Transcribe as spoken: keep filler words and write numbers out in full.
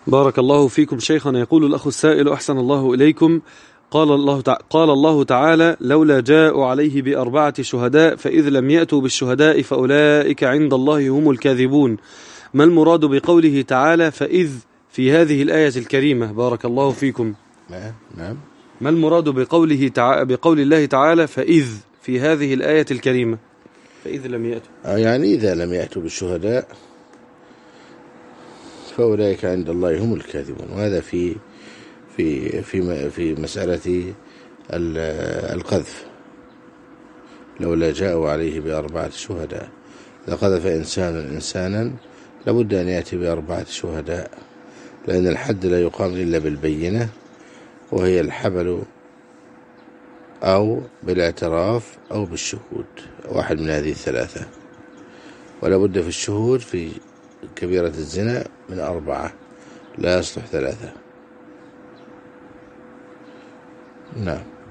بارك الله فيكم شيخنا. يقول الأخ السائل: أحسن الله إليكم، قال الله تع... قال الله تعالى: لولا جاءوا عليه بأربعة شهداء فإذ لم يأتوا بالشهداء فأولئك عند الله هم الكاذبون. ما المراد بقوله تعالى فإذ في هذه الآية الكريمة؟ بارك الله فيكم. نعم نعم. ما المراد بقوله تع... بقول الله تعالى فإذ في هذه الآية الكريمة؟ فإذ لم يأتوا، يعني إذا لم يأتوا بالشهداء فأولئك عند الله هم الكاذبون. وهذا في في في في مسألة القذف. لولا جاءوا عليه بأربعة شهداء، إذا قذف إنسان إنسانا لابد أن يأتي بأربعة شهداء، لأن الحد لا يقام إلا بالبينة، وهي الحبل أو بالاعتراف أو بالشهود، واحد من هذه الثلاثة. ولا بد في الشهود في كبيرة الزنا من أربعة، لا يصلح ثلاثة. نعم.